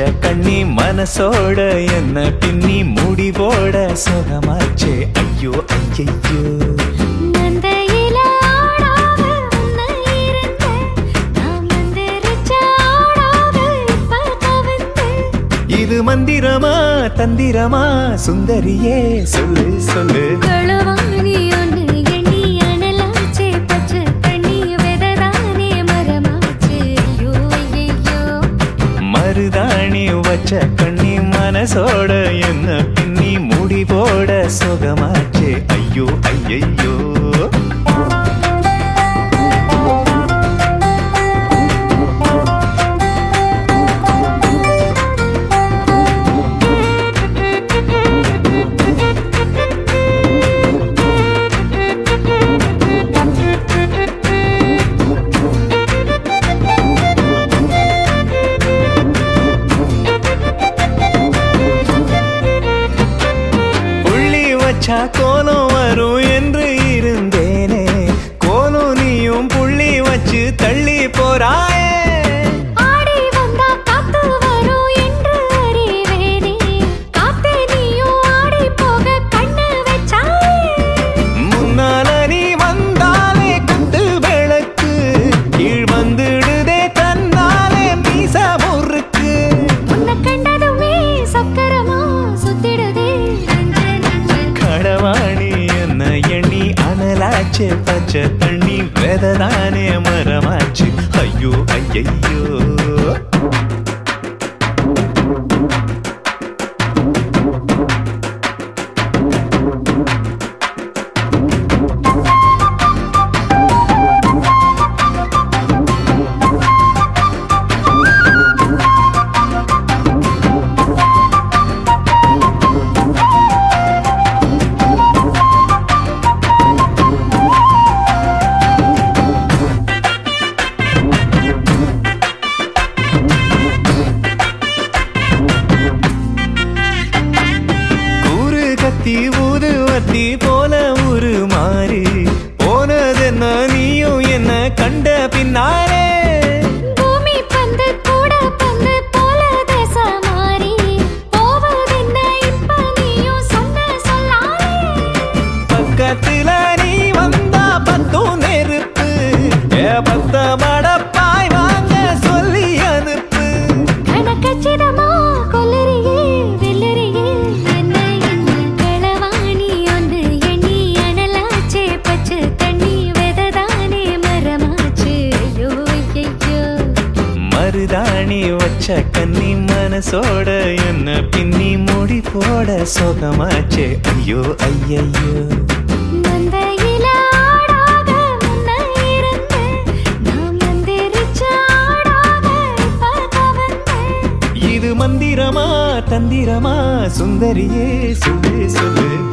கண்ணி மனசோட என்ன பின்னி முடி போட சுகமாச்சே ஐயோ ஐயையோ இது மந்திரமா தந்திரமா சுந்தரியே சொல்லு சொல்லு மருதாணி வச்ச கண்ணி மனசோட என்ன பின்னி முடி போட சுகமாச்சே ஐயோ ஐயையோ கோலம் வரும் என்று இருந்தேனே கோலம் நீயும் புள்ளி வச்சு தள்ளி போறாயே ஆடி வந்தா காத்து வரும் என்று அறிவேனே காத்தே நீயும் ஆடி போக கண்ணு வச்சாயே முன்னால நீ வந்தாலே குத்து விளக்கு கீழ் வந்துடுதே தன்னாலே மீச முறுக்கு உன்னை கண்டதுமே சக்கரமா சுத்திடுதே கடவாணி என்ன எண்ணி அனலாச்சு பச்சை தண்ணி வெததானே மரமாச்சு ஐயோ ஐயையோ ஊதுவத்தி போல ஒரு மாறி போனதென்ன நீயும் என்ன கண்ட பின்னாலே பூமி பந்து கூட பந்து போல தேச மாறி போவதென்ன இப்ப நீயும் சொன்ன சொல்லாலே பக்கத்துல நீ வந்தா பத்தும் நெருப்பு பத்த மடப்பாய் வாங்க சொல்லி அனுப்பு கணக்கச்சிதமா கொல்லறியே வெல்லறியே மருதாணி வச்ச கண்ணி மனசோட என்ன பின்னி முடி போட சுகமாச்சே ஐயோ ஐயையோ இது மந்திரமா தந்திரமா சுந்தரியே சொல்லு சொல்லு